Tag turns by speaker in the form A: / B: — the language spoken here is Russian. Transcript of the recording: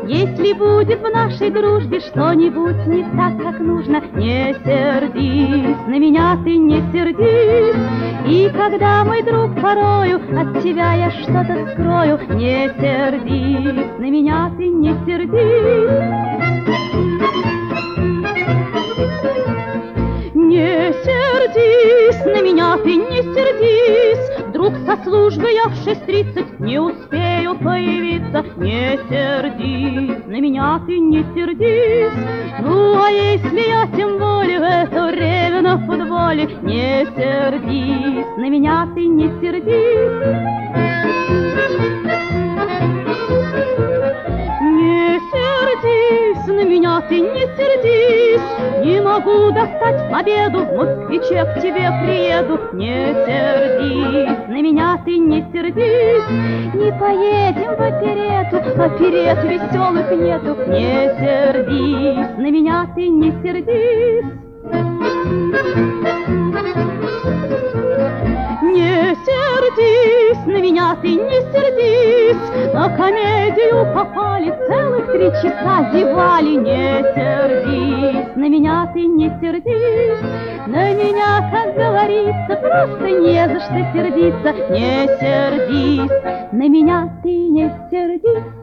A: Если будет в нашей дружбе что-нибудь не так, как нужно, не сердись, на меня ты не сердись. И когда, мой друг, порою от тебя я что-то скрою, не сердись, на меня ты не сердись. Не сердись, на меня ты не сердись. Вдруг со службы я в 6:30 не успею появиться. Не сердись, на меня ты не сердись. Ну, а если я тем более в это время на футболе, не сердись, на меня ты не сердись. Не сердись, на меня ты не сердись. Не могу достать победу, в москвиче к тебе приеду. Не сердись, на меня ты не сердись. Не поедем в оперету, оперет веселых нету. Не сердись, на меня ты не сердись. Не сердись, на меня ты не сердись. На комедию попали, целых 3 часа зевали. Не сердись, на меня ты не сердись. На меня, как говорится, просто не за что сердиться. Не сердись, на меня ты не сердись.